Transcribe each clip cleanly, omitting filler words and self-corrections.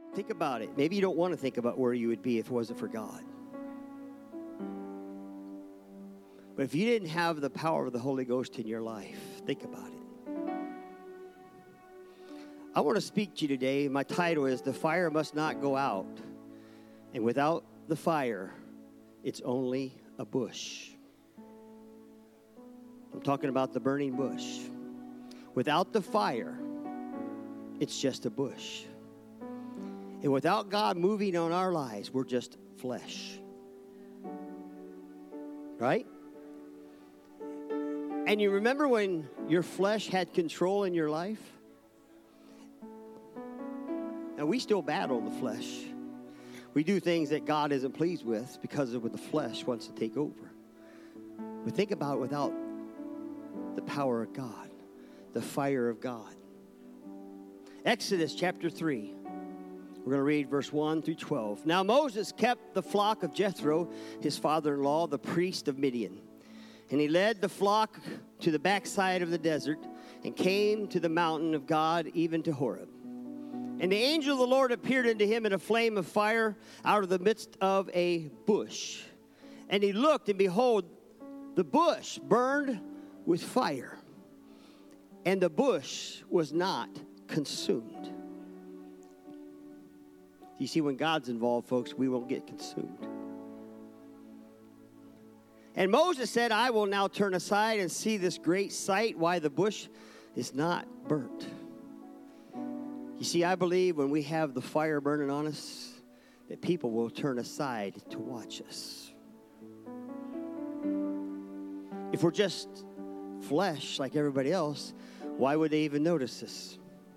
Think about it. Maybe you don't want to think about where you would be if it wasn't for God. But if you didn't have the power of the Holy Ghost in your life, think about it. I want to speak to you today. My title is The Fire Must Not Go Out. And without the fire, it's only a bush. I'm talking about the burning bush. Without the fire, it's just a bush. And without God moving on our lives, we're just flesh. Right? And you remember when your flesh had control in your life? And we still battle the flesh. We do things that God isn't pleased with because of what the flesh wants to take over. But think about it without the power of God, the fire of God. Exodus chapter 3. We're going to read verse 1 through 12. Now Moses kept the flock of Jethro, his father-in-law, the priest of Midian. And he led the flock to the backside of the desert and came to the mountain of God, even to Horeb. And the angel of the Lord appeared unto him in a flame of fire out of the midst of a bush. And he looked, and behold, the bush burned with fire, and the bush was not consumed. You see, when God's involved, folks, we won't get consumed. And Moses said, I will now turn aside and see this great sight, why the bush is not burnt. You see, I believe when we have the fire burning on us, that people will turn aside to watch us. If we're just flesh like everybody else, why would they even notice us?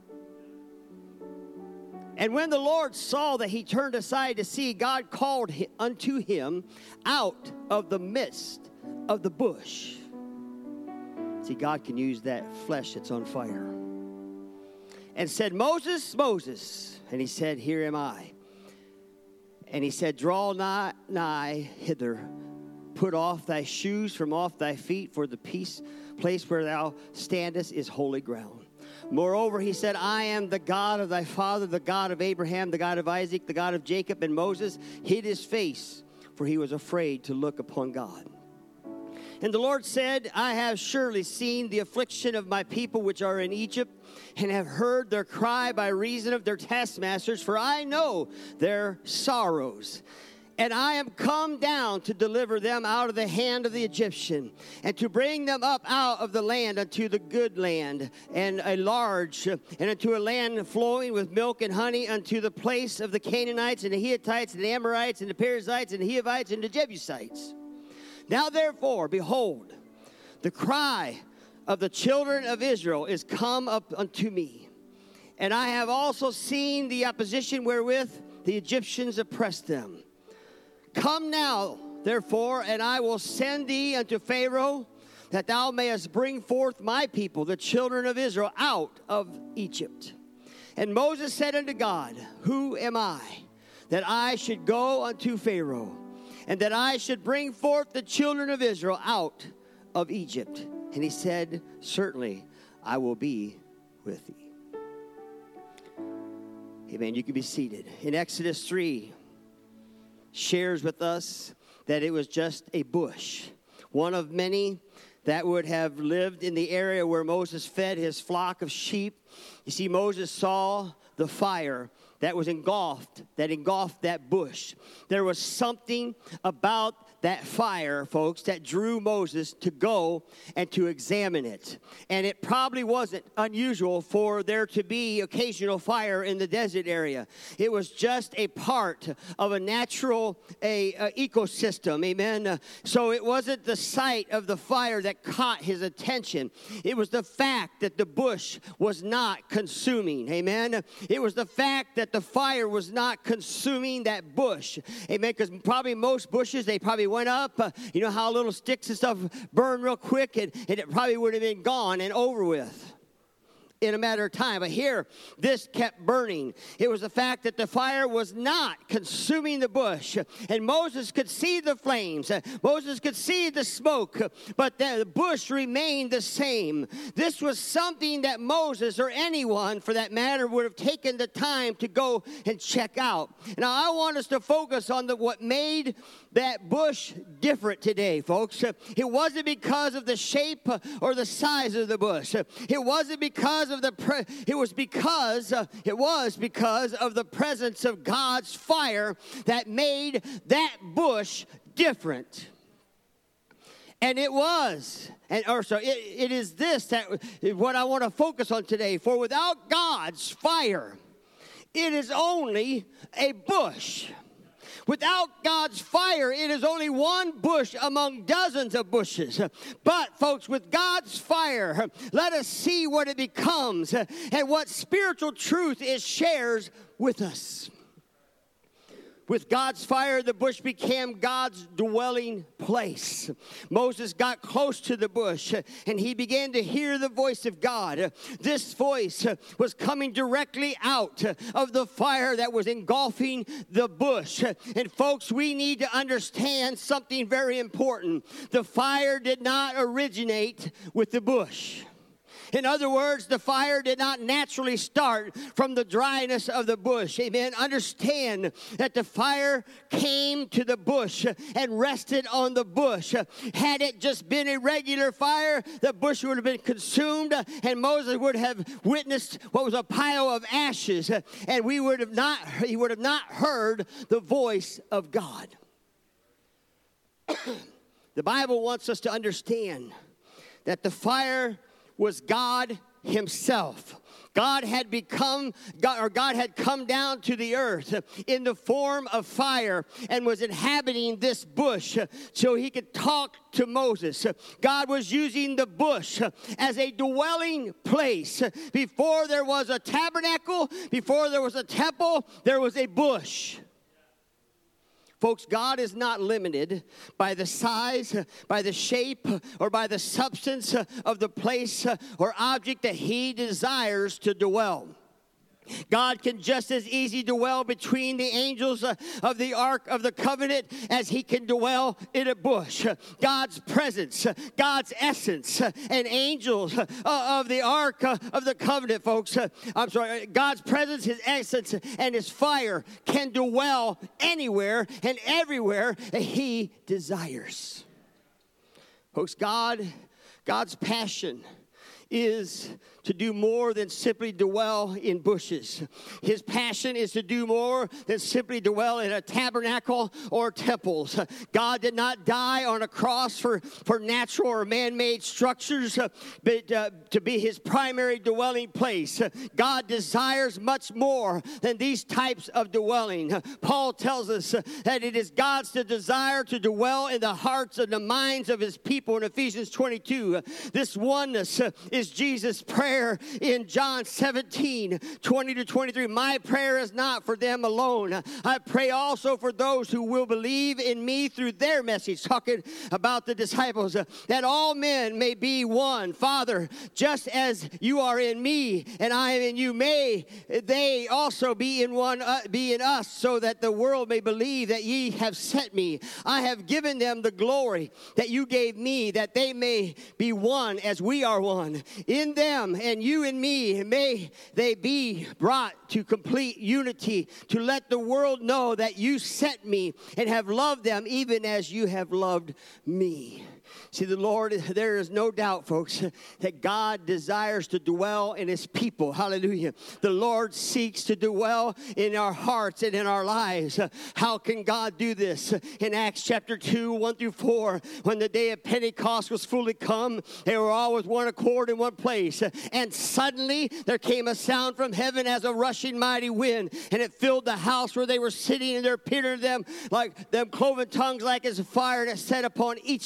And when the Lord saw that he turned aside to see, God called unto him out of the midst of the bush. See, God can use that flesh that's on fire. And said, Moses, Moses. And he said, here am I. And he said, draw not nigh hither. Put off thy shoes from off thy feet, for the place where thou standest is holy ground. Moreover, he said, I am the God of thy father, the God of Abraham, the God of Isaac, the God of Jacob. And Moses hid his face, for he was afraid to look upon God. And the Lord said, I have surely seen the affliction of my people which are in Egypt, and have heard their cry by reason of their taskmasters, for I know their sorrows. And I am come down to deliver them out of the hand of the Egyptian, and to bring them up out of the land unto the good land, and a large, and unto a land flowing with milk and honey, unto the place of the Canaanites, and the Hittites, and the Amorites, and the Perizzites, and the Hivites, and the Jebusites. Now therefore, behold, the cry of the children of Israel is come up unto me. And I have also seen the opposition wherewith the Egyptians oppressed them. Come now, therefore, and I will send thee unto Pharaoh, that thou mayest bring forth my people, the children of Israel, out of Egypt. And Moses said unto God, who am I, that I should go unto Pharaoh, and that I should bring forth the children of Israel out of Egypt? And he said, certainly I will be with thee. Amen. You can be seated. In Exodus 3, shares with us that it was just a bush, one of many that would have lived in the area where Moses fed his flock of sheep. You see, Moses saw the fire that was engulfed that bush. There was something about that fire, folks, that drew Moses to go and to examine it. And it probably wasn't unusual for there to be occasional fire in the desert area. It was just a part of a natural ecosystem, amen? So it wasn't the sight of the fire that caught his attention. It was the fact that the bush was not consuming, amen? It was the fact that the fire was not consuming that bush, amen? Because probably most bushes, they probably went up. You know how little sticks and stuff burn real quick, and it probably would have been gone and over with. in a matter of time. But here, this kept burning. It was the fact that the fire was not consuming the bush. And Moses could see the flames. Moses could see the smoke. But the bush remained the same. This was something that Moses, or anyone for that matter, would have taken the time to go and check out. Now, I want us to focus on what made that bush different today, folks. It wasn't because of the shape or the size of the bush. It wasn't because of it was because of the presence of God's fire that made that bush different. And it was, it is this that what I want to focus on today. For without God's fire, it is only a bush. Without God's fire, it is only one bush among dozens of bushes. But, folks, with God's fire, let us see what it becomes and what spiritual truth it shares with us. With God's fire, the bush became God's dwelling place. Moses got close to the bush, and he began to hear the voice of God. This voice was coming directly out of the fire that was engulfing the bush. And folks, we need to understand something very important. The fire did not originate with the bush. In other words, the fire did not naturally start from the dryness of the bush. Amen. Understand that the fire came to the bush and rested on the bush. Had it just been a regular fire, the bush would have been consumed, and Moses would have witnessed what was a pile of ashes, and he would have not heard the voice of God. The Bible wants us to understand that the fire was God himself. God had come down to the earth in the form of fire and was inhabiting this bush so he could talk to Moses. God was using the bush as a dwelling place. Before there was a tabernacle, before there was a temple, there was a bush. Folks, God is not limited by the size, by the shape, or by the substance of the place or object that he desires to dwell. God can just as easy dwell between the angels of the Ark of the Covenant as he can dwell in a bush. God's presence, God's essence, and angels of the Ark of the Covenant, folks. God's presence, his essence, and his fire can dwell anywhere and everywhere he desires. Folks, God's passion is to do more than simply dwell in bushes. His passion is to do more than simply dwell in a tabernacle or temples. God did not die on a cross for natural or man-made structures, but to be his primary dwelling place. God desires much more than these types of dwelling. Paul tells us that it is God's desire to dwell in the hearts and the minds of his people in Ephesians 22. This oneness is Jesus' prayer in John 17:20-23. My prayer is not for them alone. I pray also for those who will believe in me through their message, talking about the disciples, that all men may be one. Father, just as you are in me and I am in you, may they also be in us, so that the world may believe that ye have sent me. I have given them the glory that you gave me, that they may be one as we are one. In them and you and me, may they be brought to complete unity, to let the world know that you sent me and have loved them even as you have loved me. See, the Lord, there is no doubt, folks, that God desires to dwell in his people. Hallelujah. The Lord seeks to dwell in our hearts and in our lives. How can God do this? In Acts chapter 2:1-4, when the day of Pentecost was fully come, they were all with one accord in one place. And suddenly there came a sound from heaven as a rushing mighty wind, and it filled the house where they were sitting, and there appeared to them like them cloven tongues like as a fire, and it set upon each of them.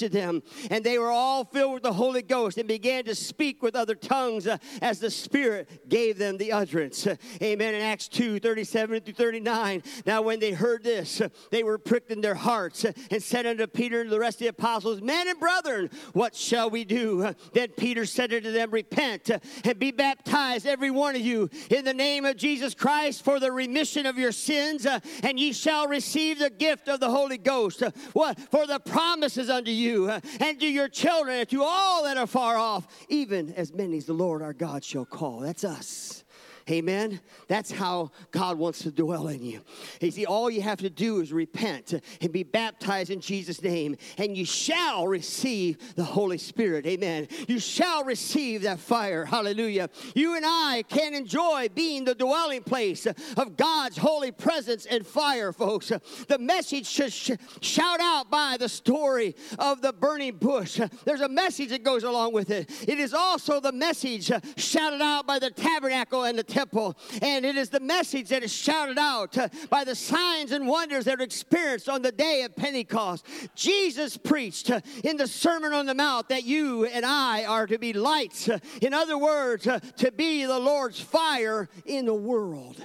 And they were all filled with the Holy Ghost and began to speak with other tongues as the Spirit gave them the utterance. Amen. In Acts 2:37-39. Now when they heard this, they were pricked in their hearts and said unto Peter and the rest of the apostles, Men and brethren, what shall we do? Then Peter said unto them, Repent and be baptized, every one of you, in the name of Jesus Christ for the remission of your sins, and ye shall receive the gift of the Holy Ghost. What? For the promises unto you and to your children and to all that are far off, even as many as the Lord our God shall call. That's us. Amen. That's how God wants to dwell in you. You see, all you have to do is repent and be baptized in Jesus' name, and you shall receive the Holy Spirit. Amen. You shall receive that fire. Hallelujah. You and I can enjoy being the dwelling place of God's holy presence and fire, folks. The message should shout out by the story of the burning bush. There's a message that goes along with it. It is also the message shouted out by the tabernacle and the temple, and it is the message that is shouted out by the signs and wonders that are experienced on the day of Pentecost. Jesus preached in the Sermon on the Mount that you and I are to be lights. In other words, to be the Lord's fire in the world.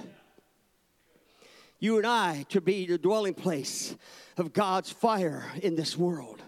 You and I to be the dwelling place of God's fire in this world.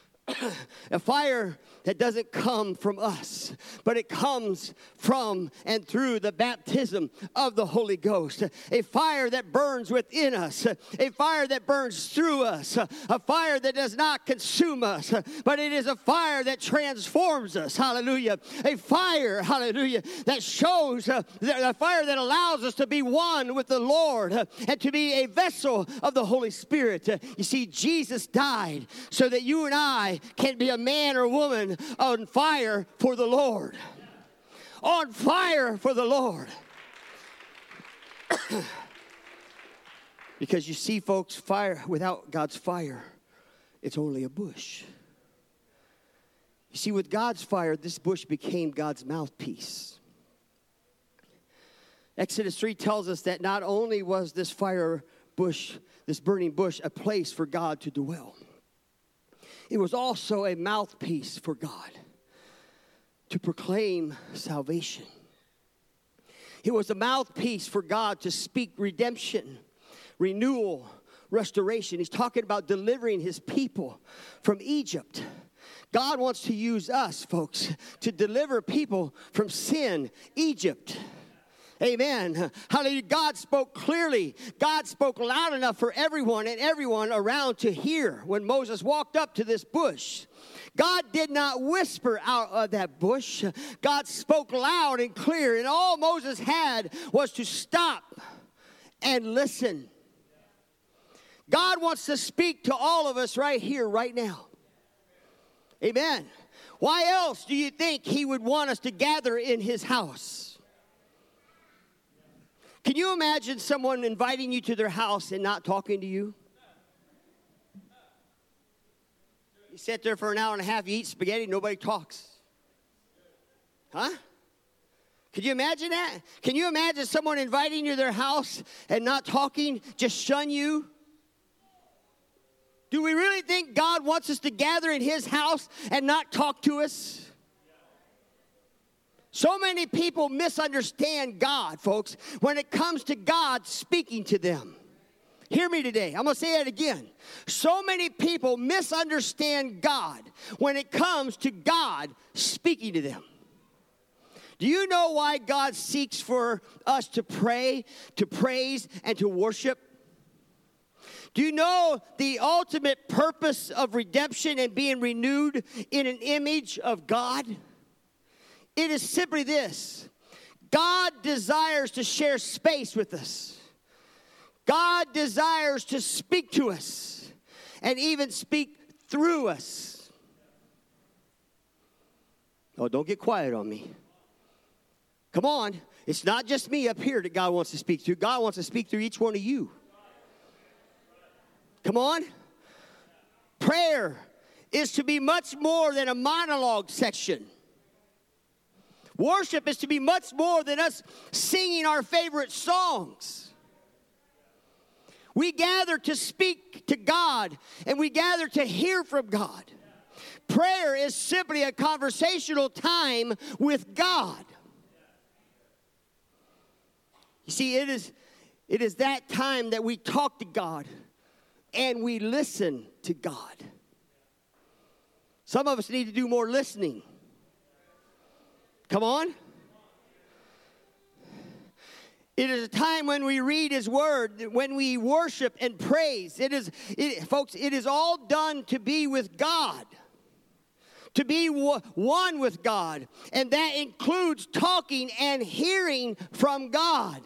A fire that doesn't come from us, but it comes from and through the baptism of the Holy Ghost. A fire that burns within us, a fire that burns through us, a fire that does not consume us, but it is a fire that transforms us. Hallelujah. A fire, hallelujah, that shows, a fire that allows us to be one with the Lord and to be a vessel of the Holy Spirit. You see, Jesus died so that you and I can be a man or woman on fire for the Lord. On fire for the Lord. Because you see, folks, fire without God's fire, it's only a bush. You see, with God's fire, this bush became God's mouthpiece. Exodus 3 tells us that not only was this fire bush, this burning bush, a place for God to dwell, it was also a mouthpiece for God to proclaim salvation. It was a mouthpiece for God to speak redemption, renewal, restoration. He's talking about delivering his people from Egypt. God wants to use us, folks, to deliver people from sin, Egypt. Amen. Hallelujah. God spoke clearly. God spoke loud enough for everyone and everyone around to hear when Moses walked up to this bush. God did not whisper out of that bush. God spoke loud and clear, and all Moses had was to stop and listen. God wants to speak to all of us right here, right now. Amen. Why else do you think he would want us to gather in his house? Can you imagine someone inviting you to their house and not talking to you? You sit there for an hour and a half, you eat spaghetti, nobody talks. Huh? Could you imagine that? Can you imagine someone inviting you to their house and not talking, just shun you? Do we really think God wants us to gather in his house and not talk to us? So many people misunderstand God, folks, when it comes to God speaking to them. Hear me today. I'm going to say that again. So many people misunderstand God when it comes to God speaking to them. Do you know why God seeks for us to pray, to praise, and to worship? Do you know the ultimate purpose of redemption and being renewed in an image of God? It is simply this: God desires to share space with us. God desires to speak to us and even speak through us. Oh, don't get quiet on me. Come on. It's not just me up here that God wants to speak through. God wants to speak through each one of you. Come on. Prayer is to be much more than a monologue section. Worship is to be much more than us singing our favorite songs. We gather to speak to God, and we gather to hear from God. prayer is simply a conversational time with God. You see, it is that time that we talk to God and we listen to God. Some of us need to do more listening. Come on. It is a time when we read His Word, when we worship and praise. Folks, it is all done to be with God, to be one with God. And that includes talking and hearing from God.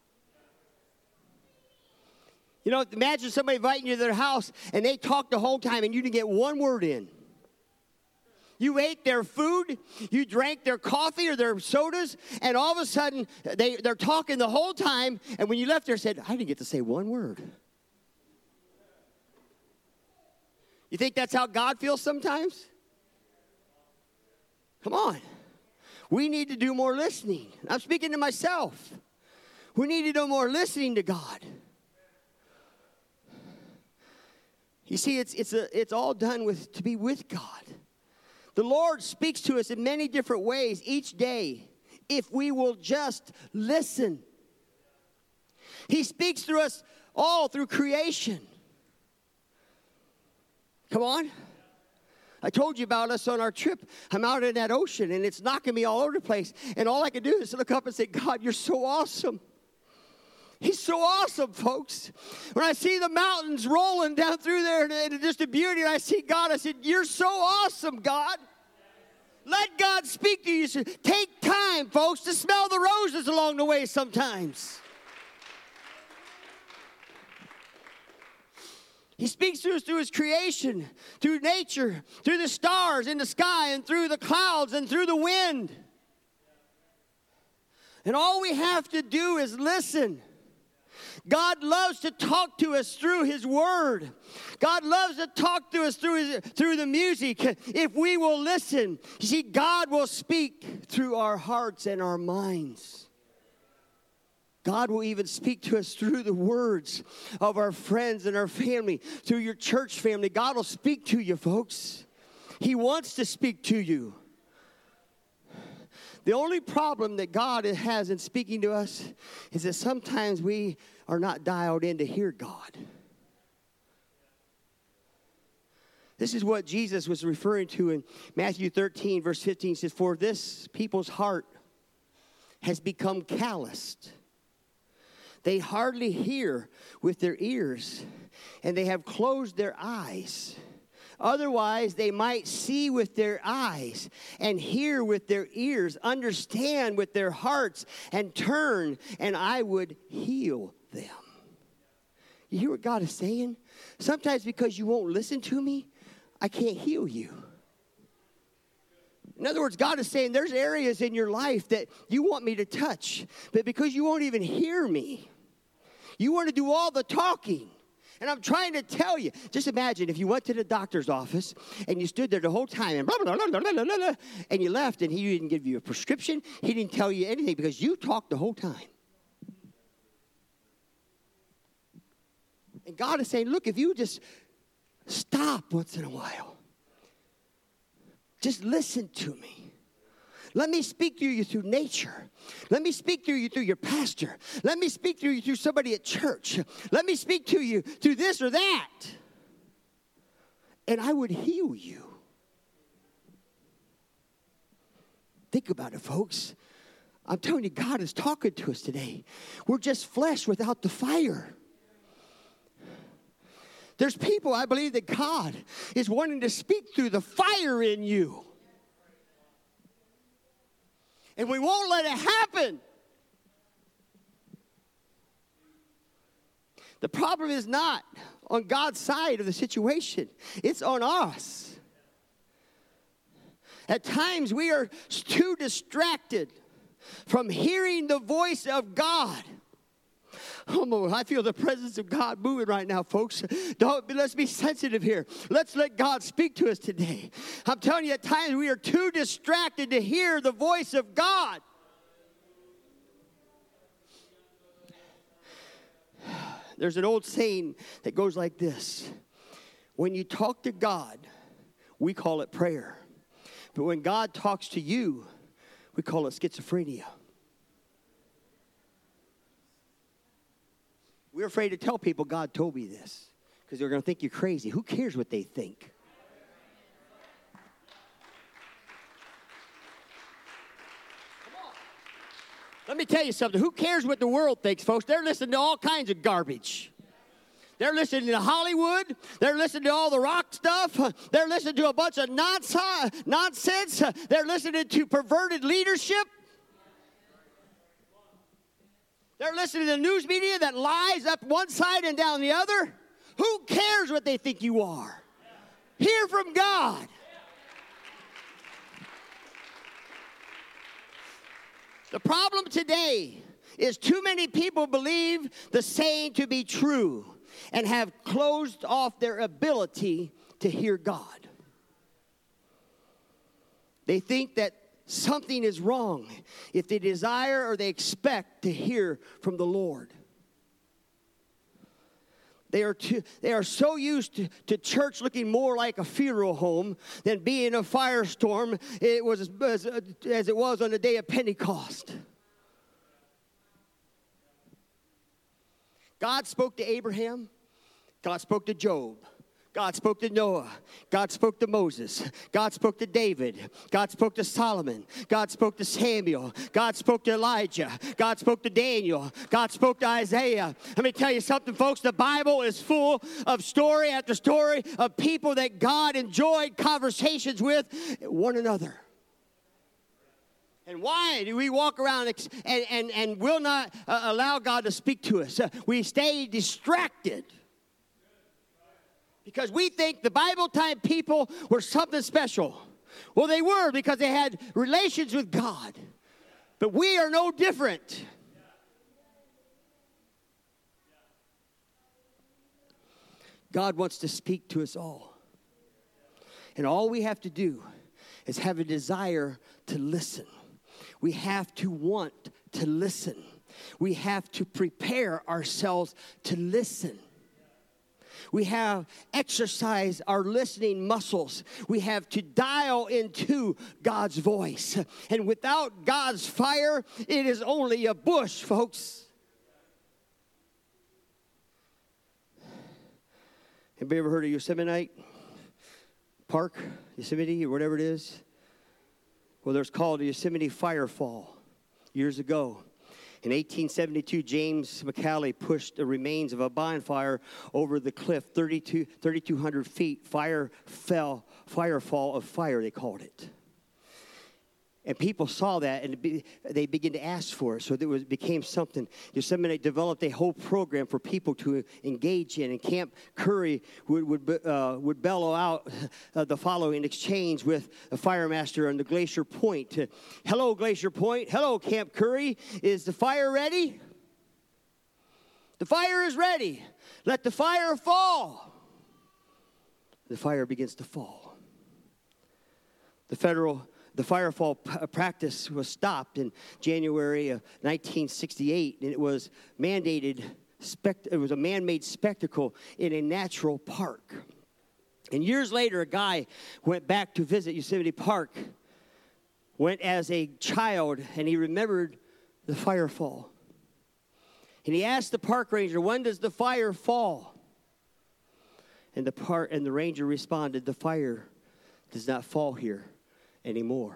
You know, imagine somebody inviting you to their house and they talk the whole time and you didn't get one word in. You ate their food, you drank their coffee or their sodas, and all of a sudden, they're talking the whole time, and when you left there, said, I didn't get to say one word. You think that's how God feels sometimes? Come on. We need to do more listening. I'm speaking to myself. We need to do more listening to God. You see, it's all done to be with God. The Lord speaks to us in many different ways each day if we will just listen. He speaks through us all through creation. Come on. I told you about us on our trip. I'm out in that ocean and it's knocking me all over the place. And all I can do is look up and say, God, you're so awesome. He's so awesome, folks. When I see the mountains rolling down through there and just the beauty, and I see God, I said, you're so awesome, God. Let God speak to you. Take time, folks, to smell the roses along the way sometimes. He speaks to us through His creation, through nature, through the stars in the sky, and through the clouds, and through the wind. And all we have to do is listen. God loves to talk to us through His Word. God loves to talk to us through the music. If we will listen, you see, God will speak through our hearts and our minds. God will even speak to us through the words of our friends and our family, through your church family. God will speak to you, folks. He wants to speak to you. The only problem that God has in speaking to us is that sometimes we are not dialed in to hear God. This is what Jesus was referring to in Matthew 13, verse 15. It says, for this people's heart has become calloused. They hardly hear with their ears, and they have closed their eyes. Otherwise, they might see with their eyes and hear with their ears, understand with their hearts, and turn, and I would heal them. You hear what God is saying? Sometimes because you won't listen to me, I can't heal you. In other words, God is saying there's areas in your life that you want me to touch, but because you won't even hear me, you want to do all the talking. And I'm trying to tell you, just imagine if you went to the doctor's office and you stood there the whole time and blah, blah, blah, blah, blah, blah, blah, and you left and he didn't give you a prescription. He didn't tell you anything because you talked the whole time. And God is saying, look, if you just stop once in a while, just listen to me. Let me speak to you through nature. Let me speak to you through your pastor. Let me speak to you through somebody at church. Let me speak to you through this or that. And I would heal you. Think about it, folks. I'm telling you, God is talking to us today. We're just flesh without the fire. There's people, I believe, that God is wanting to speak through the fire in you. And we won't let it happen. The problem is not on God's side of the situation. It's on us. At times we are too distracted from hearing the voice of God. Oh, I feel the presence of God moving right now, folks. Let's be sensitive here. Let's let God speak to us today. I'm telling you, at times we are too distracted to hear the voice of God. There's an old saying that goes like this. When you talk to God, we call it prayer. But when God talks to you, we call it schizophrenia. We're afraid to tell people God told me this because they're going to think you're crazy. Who cares what they think? Let me tell you something. Who cares what the world thinks, folks? They're listening to all kinds of garbage. They're listening to Hollywood. They're listening to all the rock stuff. They're listening to a bunch of nonsense. They're listening to perverted leadership. They're listening to the news media that lies up one side and down the other. Who cares what they think you are? Hear from God. The problem today is too many people believe the saying to be true and have closed off their ability to hear God. They think that something is wrong if they desire or they expect to hear from the Lord. They are so used to church looking more like a funeral home than being a firestorm as it was on the day of Pentecost. God spoke to Abraham. God spoke to Job. God spoke to Noah. God spoke to Moses. God spoke to David. God spoke to Solomon. God spoke to Samuel. God spoke to Elijah. God spoke to Daniel. God spoke to Isaiah. Let me tell you something, folks. The Bible is full of story after story of people that God enjoyed conversations with one another. And why do we walk around and will not allow God to speak to us? We stay distracted. Because we think the Bible time people were something special. Well, they were because they had relations with God. But we are no different. God wants to speak to us all. And all we have to do is have a desire to listen. We have to want to listen. We have to prepare ourselves to listen. We have exercised our listening muscles. We have to dial into God's voice. And without God's fire, it is only a bush, folks. Anybody ever heard of Yosemite Park, Yosemite, or whatever it is? Well, there's called a Yosemite Firefall years ago. In 1872, James McCallie pushed the remains of a bonfire over the cliff, 3,200 feet. Firefall of fire, they called it. And people saw that, and they began to ask for it. So it became something. Yosemite developed a whole program for people to engage in. And Camp Curry would bellow out the following exchange with the fire master on the Glacier Point. Hello, Glacier Point. Hello, Camp Curry. Is the fire ready? The fire is ready. Let the fire fall. The fire begins to fall. The firefall practice was stopped in January of 1968, and it was mandated. It was a man-made spectacle in a natural park. And years later, a guy went back to visit Yosemite Park, went as a child, and he remembered the firefall. And he asked the park ranger, "When does the fire fall?" And the ranger responded, "The fire does not fall here anymore."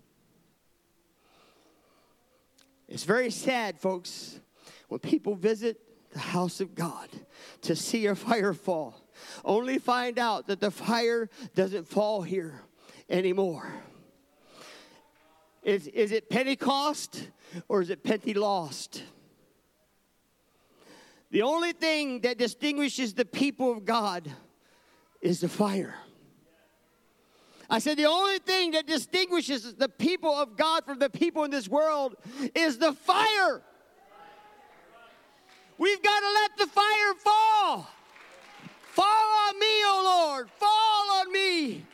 It's very sad, folks, when people visit the house of God to see a fire fall, only find out that the fire doesn't fall here anymore. Is it Pentecost or is it Pentelost? The only thing that distinguishes the people of God is the fire. I said the only thing that distinguishes the people of God from the people in this world is the fire. We've got to let the fire fall. Fall on me, oh Lord. Fall on me.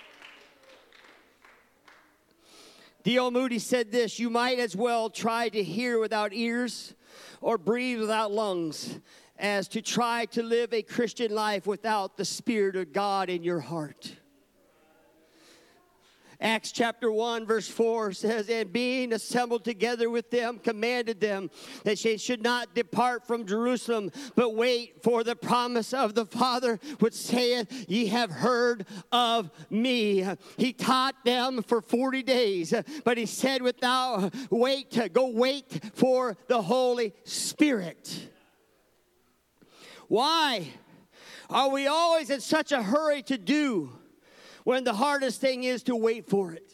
D.L. Moody said this: "You might as well try to hear without ears or breathe without lungs as to try to live a Christian life without the Spirit of God in your heart." Acts chapter 1 verse 4 says, and being assembled together with them, commanded them that they should not depart from Jerusalem, but wait for the promise of the Father, which saith, ye have heard of me. He taught them for 40 days, but he said, go wait for the Holy Spirit. Why are we always in such a hurry to do when the hardest thing is to wait for it?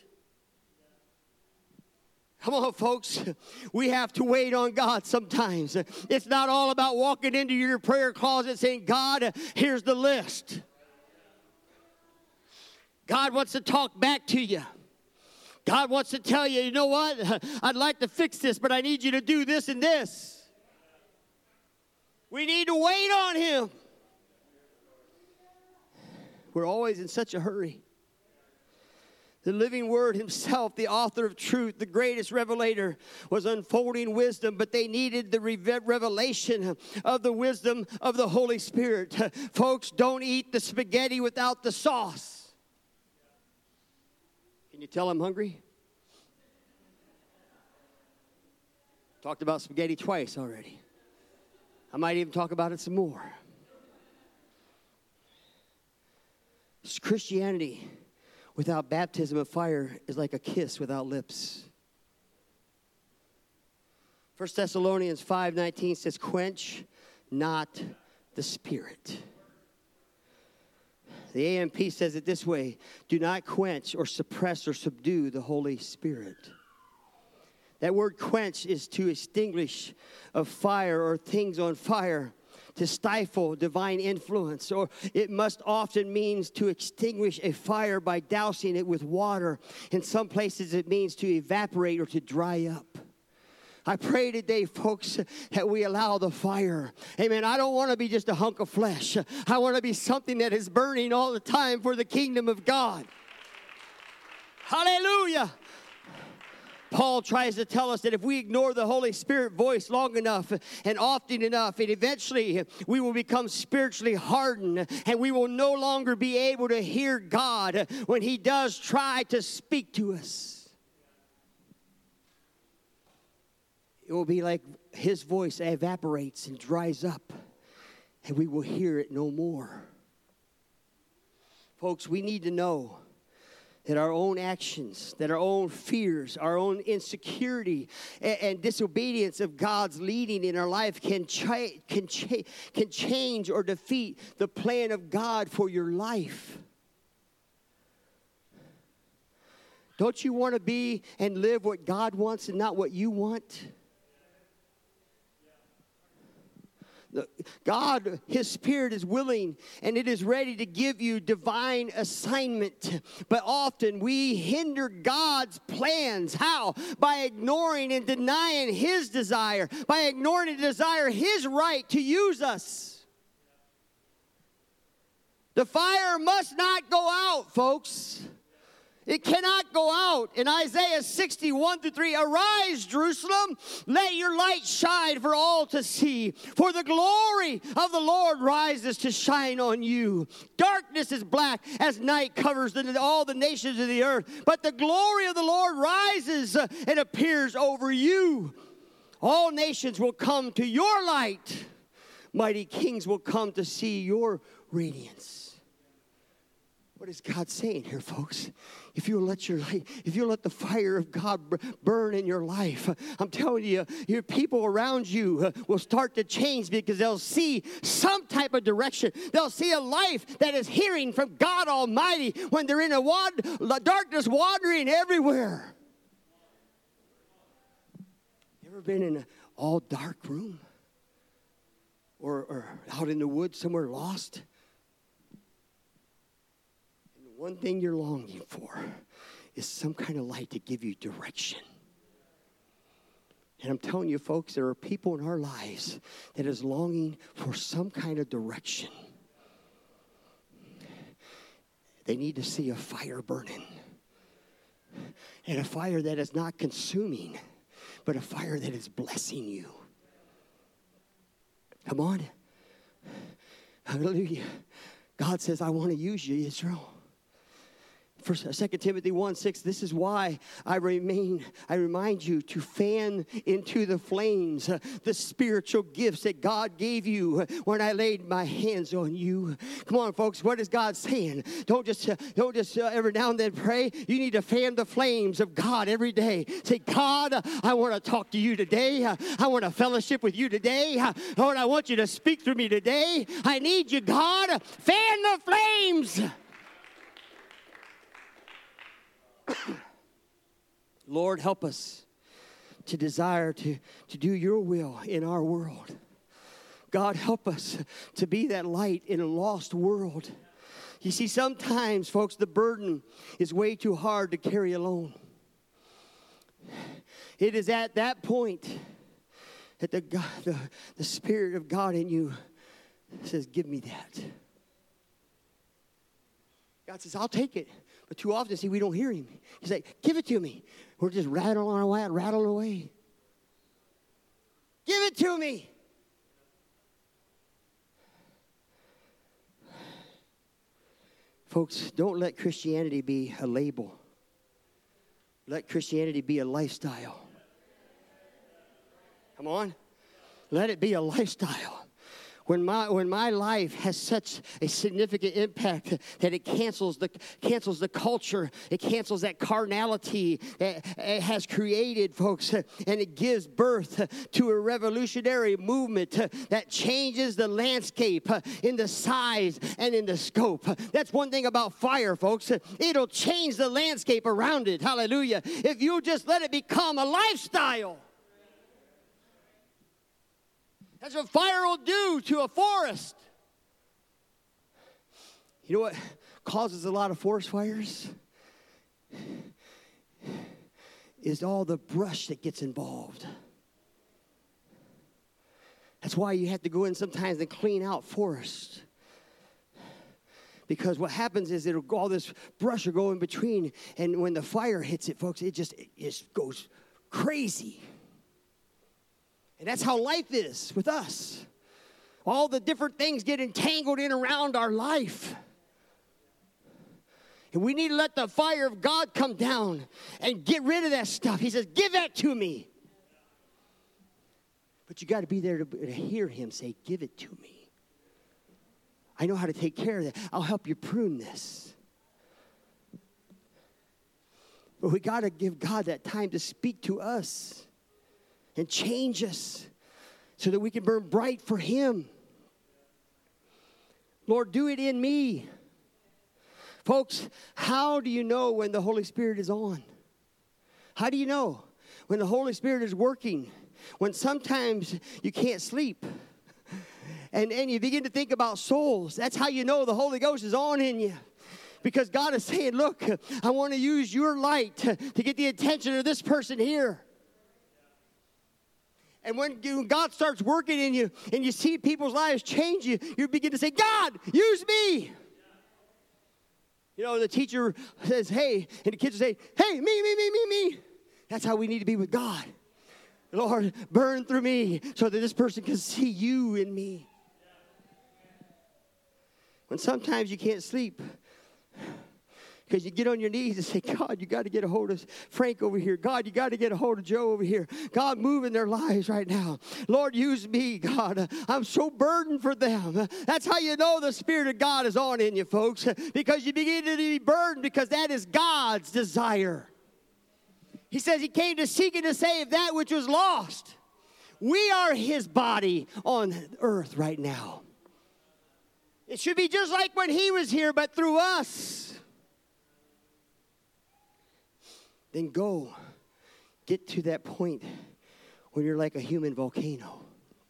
Come on, folks. We have to wait on God sometimes. It's not all about walking into your prayer closet saying, God, here's the list. God wants to talk back to you. God wants to tell you, you know what? I'd like to fix this, but I need you to do this and this. We need to wait on Him. We're always in such a hurry. The living Word Himself, the author of truth, the greatest revelator, was unfolding wisdom, but they needed the revelation of the wisdom of the Holy Spirit. Folks, don't eat the spaghetti without the sauce. Can you tell I'm hungry? Talked about spaghetti twice already. I might even talk about it some more. Christianity without baptism of fire is like a kiss without lips. 1 Thessalonians 5:19 says, quench not the Spirit. The AMP says it this way, do not quench or suppress or subdue the Holy Spirit. That word quench is to extinguish a fire or things on fire, to stifle divine influence, or it must often means to extinguish a fire by dousing it with water. In some places it means to evaporate or to dry up. I pray today, folks, that we allow the fire. Amen. I don't want to be just a hunk of flesh. I want to be something that is burning all the time for the kingdom of God. Hallelujah. Paul tries to tell us that if we ignore the Holy Spirit voice long enough and often enough, and eventually we will become spiritually hardened and we will no longer be able to hear God when He does try to speak to us. It will be like His voice evaporates and dries up and we will hear it no more. Folks, we need to know that our own actions, that our own fears, our own insecurity and disobedience of God's leading in our life can change or defeat the plan of God for your life. Don't you want to be and live what God wants and not what you want? God, His Spirit is willing and it is ready to give you divine assignment. But often we hinder God's plans. How? By ignoring and denying His desire. By ignoring and desire His right to use us. The fire must not go out, folks. It cannot go out. In Isaiah 61:3, arise, Jerusalem, let your light shine for all to see. For the glory of the Lord rises to shine on you. Darkness is black as night covers all the nations of the earth. But the glory of the Lord rises and appears over you. All nations will come to your light. Mighty kings will come to see your radiance. What is God saying here, folks? If you let the fire of God burn in your life, I'm telling you, your people around you will start to change because they'll see some type of direction. They'll see a life that is hearing from God Almighty when they're in a darkness wandering everywhere. You ever been in an all dark room? Or out in the woods somewhere lost? One thing you're longing for is some kind of light to give you direction. And I'm telling you, folks, there are people in our lives that is longing for some kind of direction. They need to see a fire burning. And a fire that is not consuming, but a fire that is blessing you. Come on. Hallelujah. God says, I want to use you, Israel. 2 Timothy 1:6, this is why I remind you to fan into the flames the spiritual gifts that God gave you when I laid my hands on you. Come on, folks, what is God saying? Don't just every now and then pray. You need to fan the flames of God every day. Say, God, I want to talk to you today. I want to fellowship with you today. Lord, I want you to speak through me today. I need you, God. Fan the flames. Lord, help us to desire to do your will in our world. God, help us to be that light in a lost world. You see, sometimes, folks, the burden is way too hard to carry alone. It is at that point that the Spirit of God in you says, give me that. God says, I'll take it. But too often, see, we don't hear him. He's like, give it to me. We're just rattling away. Give it to me. Folks, don't let Christianity be a label. Let Christianity be a lifestyle. Come on. Let it be a lifestyle. When my life has such a significant impact that it cancels the culture, it cancels that carnality that it has created, folks, and it gives birth to a revolutionary movement that changes the landscape in the size and in the scope. That's one thing about fire, folks. It'll change the landscape around it. Hallelujah. If you just let it become a lifestyle. That's what fire will do to a forest. You know what causes a lot of forest fires? Is all the brush that gets involved. That's why you have to go in sometimes and clean out forests. Because what happens is all this brush will go in between, and when the fire hits it, folks, it just goes crazy. And that's how life is with us. All the different things get entangled in around our life. And we need to let the fire of God come down and get rid of that stuff. He says, give that to me. But you got to be there to hear him say, give it to me. I know how to take care of that. I'll help you prune this. But we got to give God that time to speak to us. And change us so that we can burn bright for him. Lord, do it in me. Folks, how do you know when the Holy Spirit is on? How do you know when the Holy Spirit is working? When sometimes you can't sleep. And you begin to think about souls. That's how you know the Holy Ghost is on in you. Because God is saying, look, I want to use your light to get the attention of this person here. And when God starts working in you and you see people's lives change, you begin to say, God, use me. You know, the teacher says, hey, and the kids say, hey, me. That's how we need to be with God. Lord, burn through me so that this person can see you in me. When sometimes you can't sleep, because you get on your knees and say, God, you got to get a hold of Frank over here. God, you got to get a hold of Joe over here. God, move in their lives right now. Lord, use me, God. I'm so burdened for them. That's how you know the Spirit of God is on in you, folks, because you begin to be burdened because that is God's desire. He says he came to seek and to save that which was lost. We are his body on earth right now. It should be just like when he was here, but through us. Then go, get to that point when you're like a human volcano.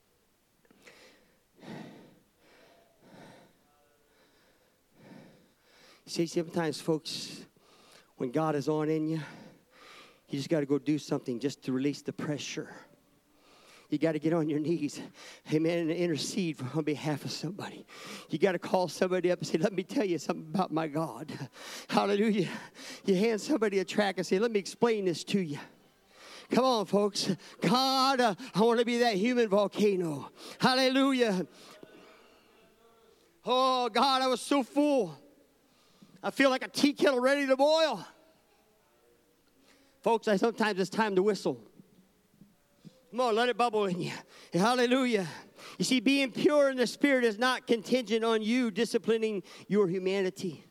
See, sometimes, folks, when God is on in you, you just got to go do something just to release the pressure. You got to get on your knees, amen, and intercede on behalf of somebody. You got to call somebody up and say, let me tell you something about my God. Hallelujah. You hand somebody a track and say, let me explain this to you. Come on, folks. God, I want to be that human volcano. Hallelujah. Oh, God, I was so full. I feel like a tea kettle ready to boil. Folks, sometimes it's time to whistle. Come on, let it bubble in you. Hallelujah. You see, being pure in the Spirit is not contingent on you disciplining your humanity.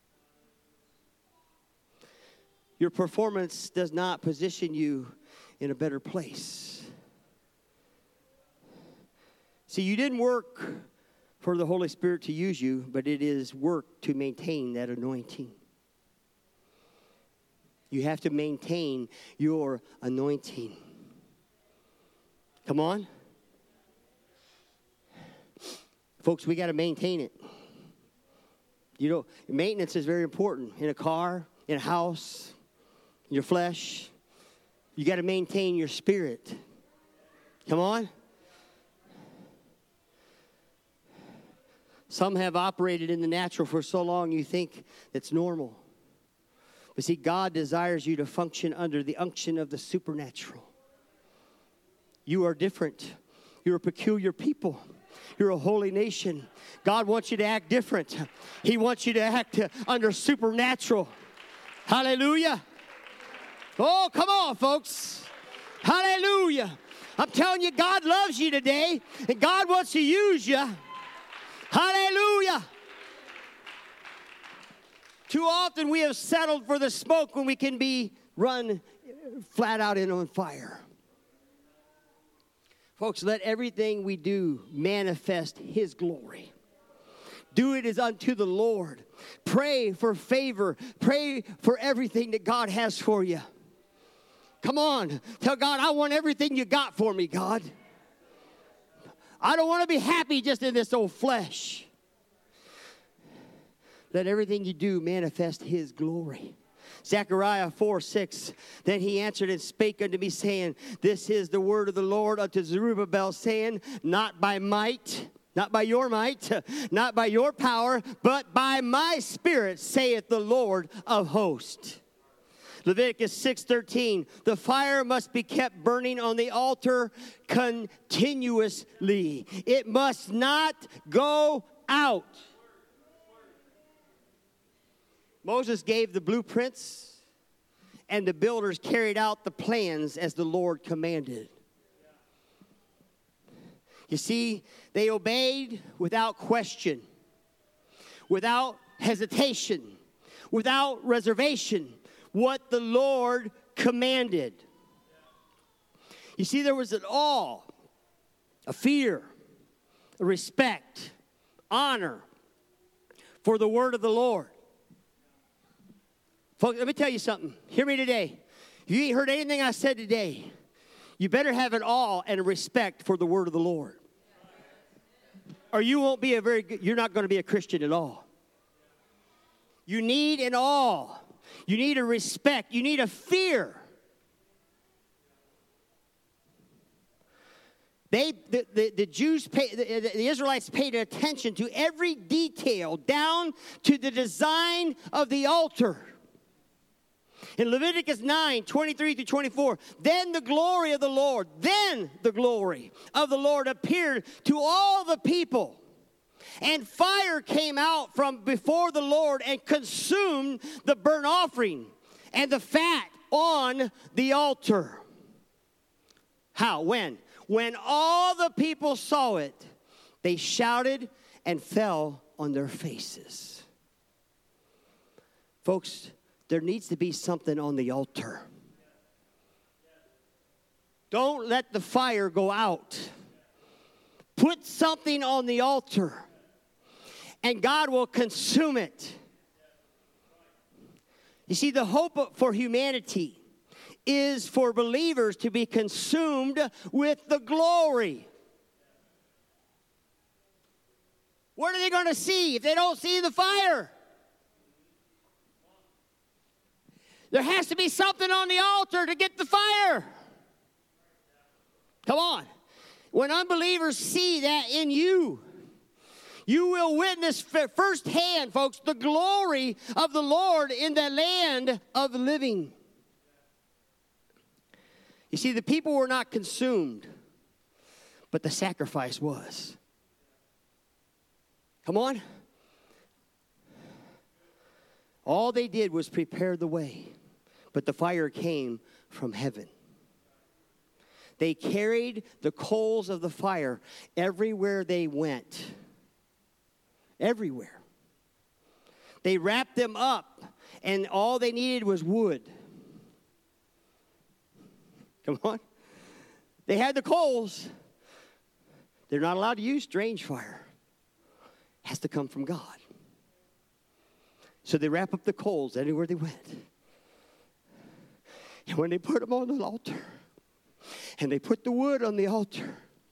Your performance does not position you in a better place. See, you didn't work for the Holy Spirit to use you, but it is work to maintain that anointing. You have to maintain your anointing. Come on. Folks, we got to maintain it. You know, maintenance is very important in a car, in a house, in your flesh. You got to maintain your spirit. Come on. Some have operated in the natural for so long you think it's normal. But see, God desires you to function under the unction of the supernatural. You are different. You're a peculiar people. You're a holy nation. God wants you to act different. He wants you to act under supernatural. Hallelujah. Oh, come on, folks. Hallelujah. I'm telling you, God loves you today, and God wants to use you. Hallelujah. Too often we have settled for the smoke when we can be run flat out and on fire. Folks, let everything we do manifest His glory. Do it as unto the Lord. Pray for favor. Pray for everything that God has for you. Come on. Tell God, I want everything you got for me, God. I don't want to be happy just in this old flesh. Let everything you do manifest His glory. Zechariah 4:6. Then he answered and spake unto me, saying, This is the word of the Lord unto Zerubbabel, saying, Not by might, not by your might, not by your power, but by my Spirit, saith the Lord of hosts. Leviticus 6:13. The fire must be kept burning on the altar continuously. It must not go out. Moses gave the blueprints, and the builders carried out the plans as the Lord commanded. You see, they obeyed without question, without hesitation, without reservation, what the Lord commanded. You see, there was an awe, a fear, a respect, honor for the word of the Lord. Folks, let me tell you something. Hear me today. If you ain't heard anything I said today, you better have an awe and a respect for the word of the Lord. Or you won't be you're not going to be a Christian at all. You need an awe. You need a respect. You need a fear. The Israelites paid attention to every detail down to the design of the altar. In Leviticus 9:23-24, then the glory of the Lord appeared to all the people. And fire came out from before the Lord and consumed the burnt offering and the fat on the altar. How? When? When all the people saw it, they shouted and fell on their faces. Folks, there needs to be something on the altar. Don't let the fire go out. Put something on the altar, and God will consume it. You see, the hope for humanity is for believers to be consumed with the glory. What are they going to see if they don't see the fire? There has to be something on the altar to get the fire. Come on. When unbelievers see that in you, you will witness firsthand, folks, the glory of the Lord in the land of the living. You see, the people were not consumed, but the sacrifice was. Come on. All they did was prepare the way, but the fire came from heaven. They carried the coals of the fire everywhere they went. Everywhere. They wrapped them up, and all they needed was wood. Come on. They had the coals. They're not allowed to use strange fire. It has to come from God. So they wrap up the coals anywhere they went. And when they put them on the altar, and they put the wood on the altar.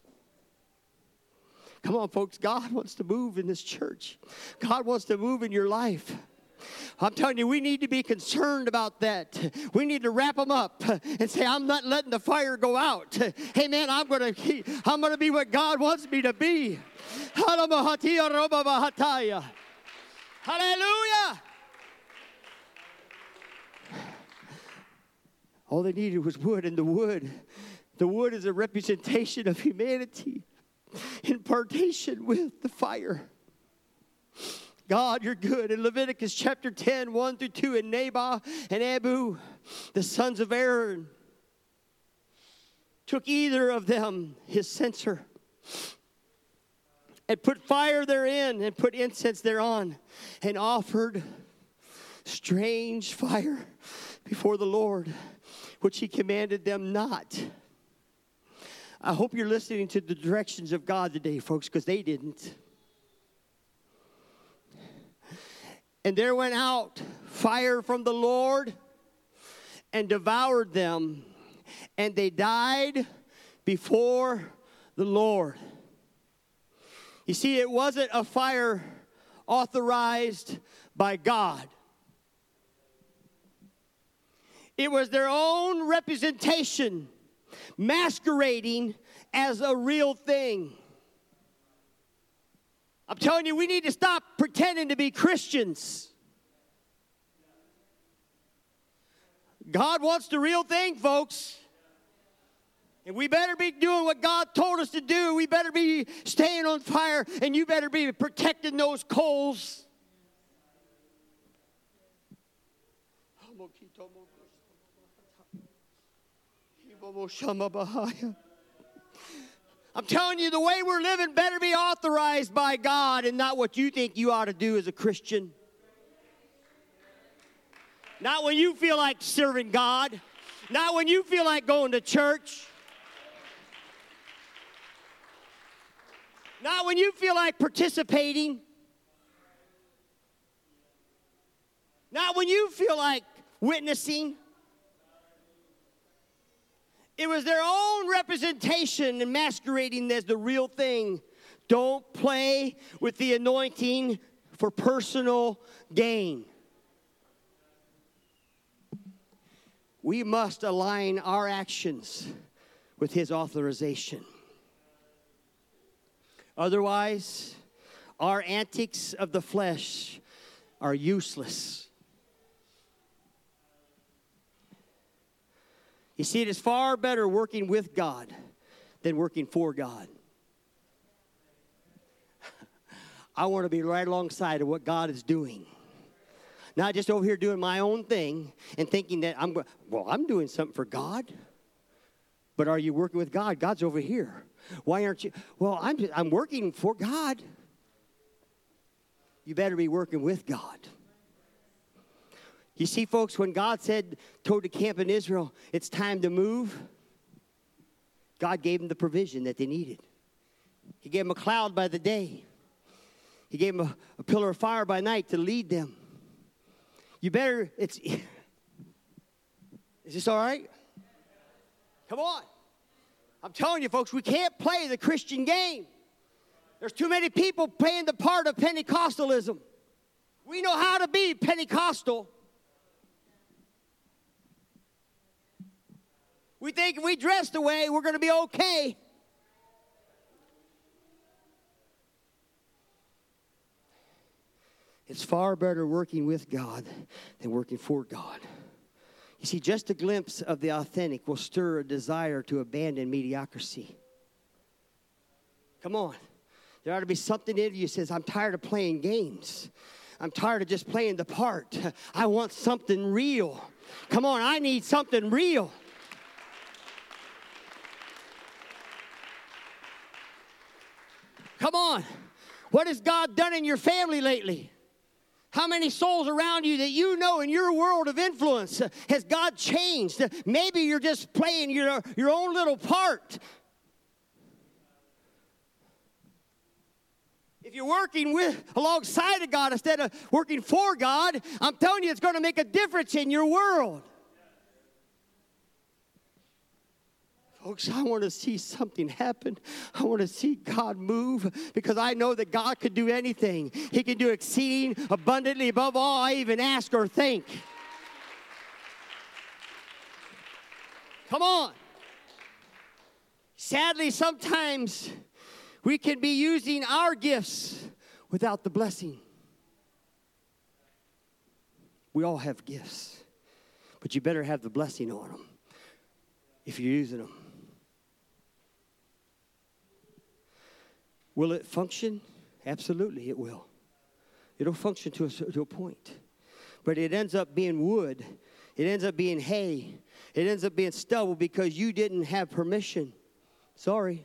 Come on, folks. God wants to move in this church. God wants to move in your life. I'm telling you, we need to be concerned about that. We need to wrap them up and say, I'm not letting the fire go out. Hey, man, I'm going to be what God wants me to be. Hallelujah. All they needed was wood, and the wood is a representation of humanity in partation with the fire. God, you're good. In Leviticus chapter 10, 1 through 2, and Nadab and Abihu, the sons of Aaron, took either of them his censer and put fire therein and put incense thereon and offered strange fire before the Lord, which he commanded them not. I hope you're listening to the directions of God today, folks, because they didn't. And there went out fire from the Lord and devoured them, and they died before the Lord. You see, it wasn't a fire authorized by God. It was their own representation masquerading as a real thing. I'm telling you, we need to stop pretending to be Christians. God wants the real thing, folks. And we better be doing what God told us to do. We better be staying on fire, and you better be protecting those coals. I'm telling you, the way we're living better be authorized by God and not what you think you ought to do as a Christian. Not when you feel like serving God. Not when you feel like going to church. Not when you feel like participating. Not when you feel like witnessing. It was their own representation and masquerading as the real thing. Don't play with the anointing for personal gain. We must align our actions with his authorization. Otherwise, our antics of the flesh are useless. You see, it is far better working with God than working for God. I want to be right alongside of what God is doing. Not just over here doing my own thing and thinking that I'm doing something for God. But are you working with God? God's over here. Why aren't you? Well, I'm working for God. You better be working with God. You see, folks, when God told the camp in Israel, it's time to move, God gave them the provision that they needed. He gave them a cloud by the day. He gave them a pillar of fire by night to lead them. Is this all right? Come on. I'm telling you, folks, we can't play the Christian game. There's too many people playing the part of Pentecostalism. We know how to be Pentecostal. We think if we dress the way, we're going to be okay. It's far better working with God than working for God. You see, just a glimpse of the authentic will stir a desire to abandon mediocrity. Come on. There ought to be something in you that says, I'm tired of playing games. I'm tired of just playing the part. I want something real. Come on, I need something real. Come on. What has God done in your family lately? How many souls around you that you know in your world of influence has God changed? Maybe you're just playing your own little part. If you're working alongside of God instead of working for God, I'm telling you it's going to make a difference in your world. Folks, I want to see something happen. I want to see God move because I know that God could do anything. He can do exceeding abundantly above all I even ask or think. Come on. Sadly, sometimes we can be using our gifts without the blessing. We all have gifts, but you better have the blessing on them if you're using them. Will it function? Absolutely, it will. It'll function to a point. But it ends up being wood. It ends up being hay. It ends up being stubble because you didn't have permission. Sorry.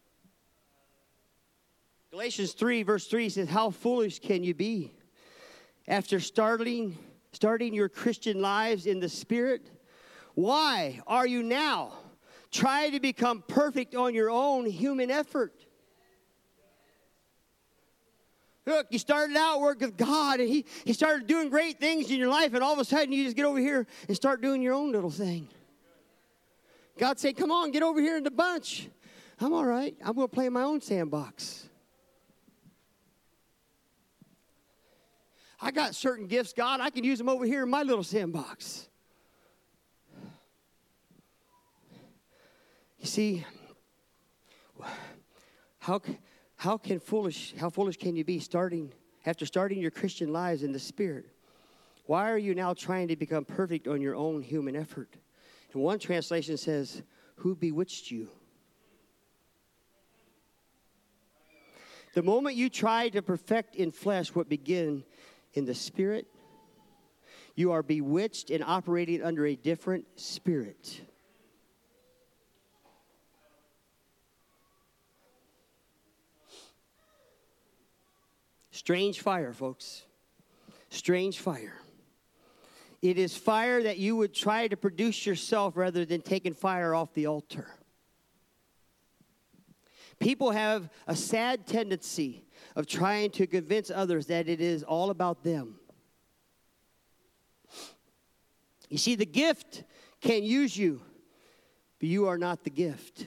Galatians 3, verse 3 says, how foolish can you be? After starting your Christian lives in the Spirit, why are you now trying to become perfect on your own human effort? Look, you started out working with God, and He started doing great things in your life, and all of a sudden you just get over here and start doing your own little thing. God said, come on, get over here in the bunch. I'm all right. I'm going to play in my own sandbox. I got certain gifts, God. I can use them over here in my little sandbox. You see, how foolish can you be after starting your Christian lives in the Spirit? Why are you now trying to become perfect on your own human effort? And one translation says, who bewitched you? The moment you try to perfect in flesh what began in the Spirit, you are bewitched and operating under a different spirit. Strange fire, folks. Strange fire. It is fire that you would try to produce yourself rather than taking fire off the altar. People have a sad tendency of trying to convince others that it is all about them. You see, the gift can use you, but you are not the gift.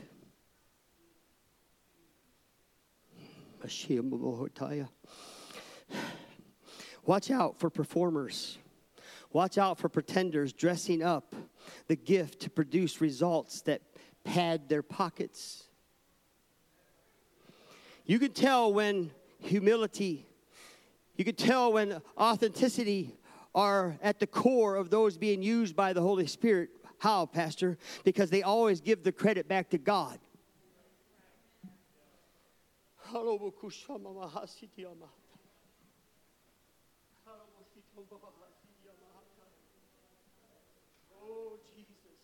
Watch out for performers. Watch out for pretenders dressing up the gift to produce results that pad their pockets. You can tell when humility, you can tell when authenticity are at the core of those being used by the Holy Spirit. How, Pastor? Because they always give the credit back to God. Oh, Jesus.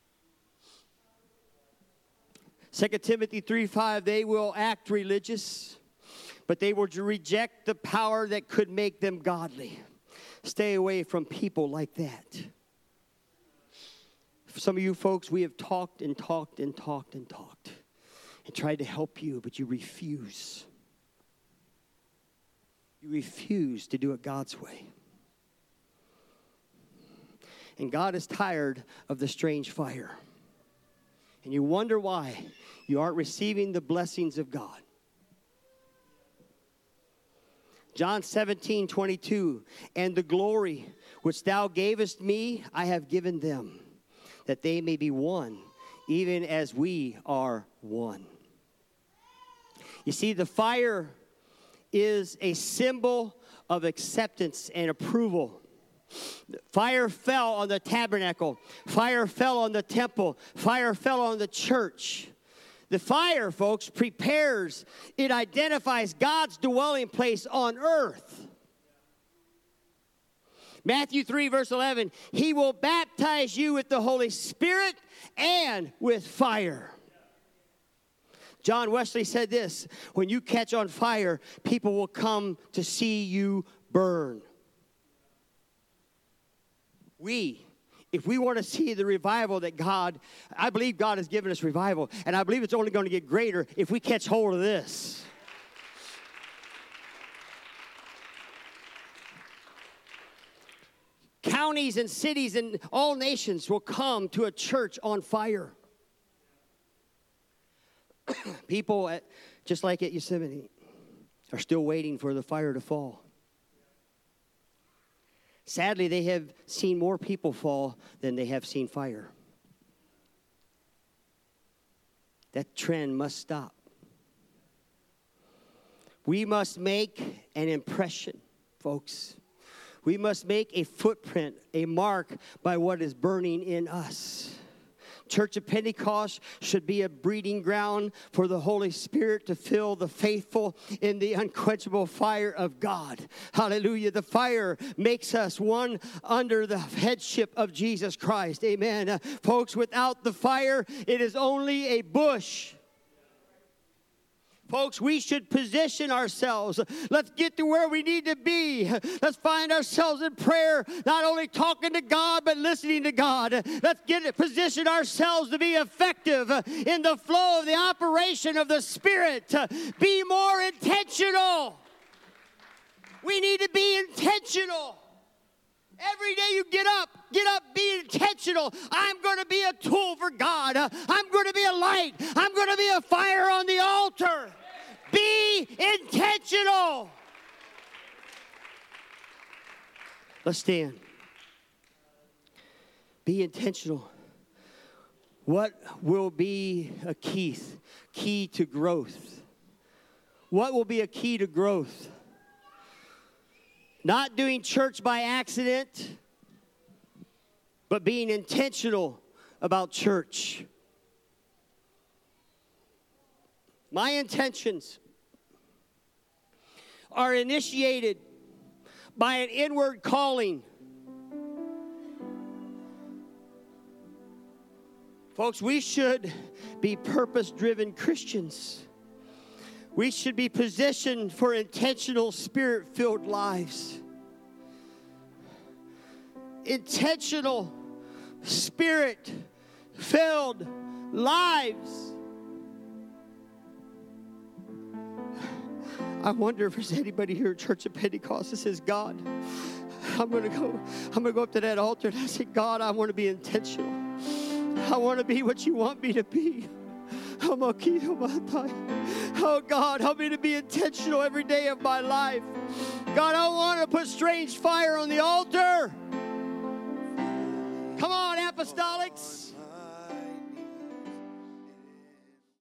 2 Timothy 3:5, they will act religious, but they will reject the power that could make them godly. Stay away from people like that. For some of you folks, we have talked and talked and talked and talked and tried to help you, but you refuse. You refuse to do it God's way. And God is tired of the strange fire. And you wonder why you aren't receiving the blessings of God. John 17:22, and the glory which thou gavest me, I have given them, that they may be one, even as we are one. You see, the fire is a symbol of acceptance and approval. Fire fell on the tabernacle. Fire fell on the temple. Fire fell on the church. The fire, folks, prepares. It identifies God's dwelling place on earth. Matthew 3, verse 11, he will baptize you with the Holy Spirit and with fire. John Wesley said this, when you catch on fire, people will come to see you burn. If we want to see the revival that I believe God has given us revival, and I believe it's only going to get greater if we catch hold of this. Counties and cities and all nations will come to a church on fire. People, just like at Yosemite, are still waiting for the fire to fall. Sadly, they have seen more people fall than they have seen fire. That trend must stop. We must make an impression, folks. We must make a footprint, a mark by what is burning in us. Church of Pentecost should be a breeding ground for the Holy Spirit to fill the faithful in the unquenchable fire of God. Hallelujah. The fire makes us one under the headship of Jesus Christ. Amen. Folks, without the fire, it is only a bush. Folks, we should position ourselves. Let's get to where we need to be. Let's find ourselves in prayer, not only talking to God, but listening to God. Let's position ourselves to be effective in the flow of the operation of the Spirit. Be more intentional. We need to be intentional. Every day you get up, be intentional. I'm going to be a tool for God. I'm going to be a light. I'm going to be a fire on the altar. Be intentional. Let's stand. Be intentional. What will be a key to growth? What will be a key to growth? Not doing church by accident, but being intentional about church. My intentions are initiated by an inward calling. Folks, we should be purpose-driven Christians. We should be positioned for intentional, Spirit-filled lives. Intentional, Spirit-filled lives. I wonder if there's anybody here at Church of Pentecost that says, God, I'm going to go up to that altar and I say, God, I want to be intentional. I want to be what you want me to be. Oh God, help me to be intentional every day of my life. God, I want to put strange fire on the altar. Come on, apostolics.